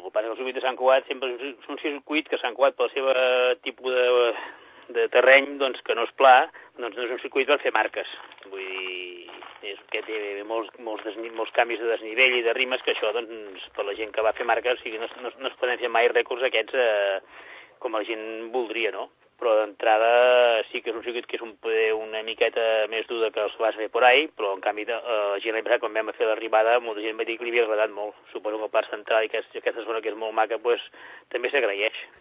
El que passa que el circuit de Sant Cugat sempre és un circuit que Sant Cugat, pel seu tipus de terreny, doncs, que no és pla, doncs no és un circuit per fer marques. Vull dir, és que té molts canvis de desnivell i de rimes, que això, doncs, per la gent que va fer marques, o sigui, no es poden fer mai rècords aquests com la gent voldria, no? Però d'entrada sí que és un circuit que és una miqueta més dur que els vas fer por ahí, però en canvi la gent l'any passat, quan vam fer l'arribada, molta gent va dir que li havia agradat molt. Suposo que el Parc Central i aquesta zona que és molt maca, doncs, també s'agraeix.